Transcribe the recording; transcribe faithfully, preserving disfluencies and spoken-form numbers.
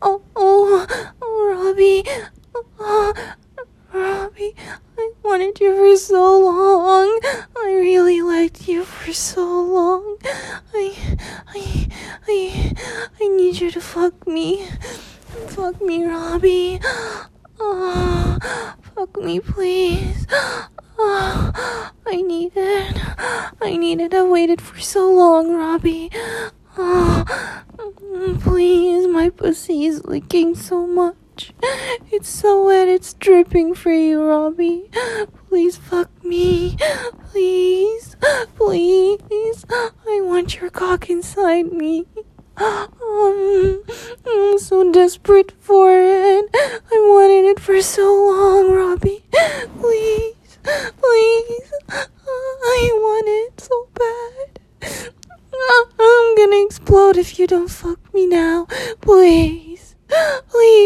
oh, oh, oh, Robbie. Oh, Robbie, I wanted you for so long. I really liked you for so long. I, I, I, I need you to fuck me. Fuck me, Robbie. Oh, fuck me, please. Oh, I need it. I need it. I waited for so long, Robbie. Oh, please, my pussy is licking so much. It's so wet, it's dripping for you, Robbie. Please fuck me. Please, please. I want your cock inside me. Um, I'm so desperate for it. I wanted it for so long, Robbie. Please, please. I want it so bad. I'm gonna explode if you don't fuck me now. Please, please.